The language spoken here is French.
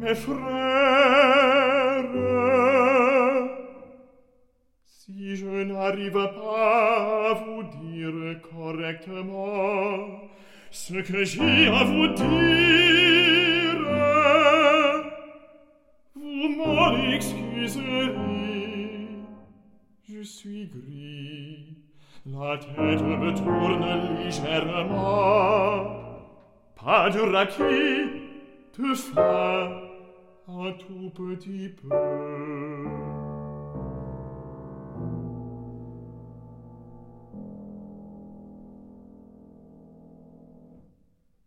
Mes frères, si je n'arrive pas à vous dire correctement ce que j'ai à vous dire, vous m'en excuserez. Je suis gris, la tête me tourne légèrement, pas de raquis, de faim, un tout petit peu.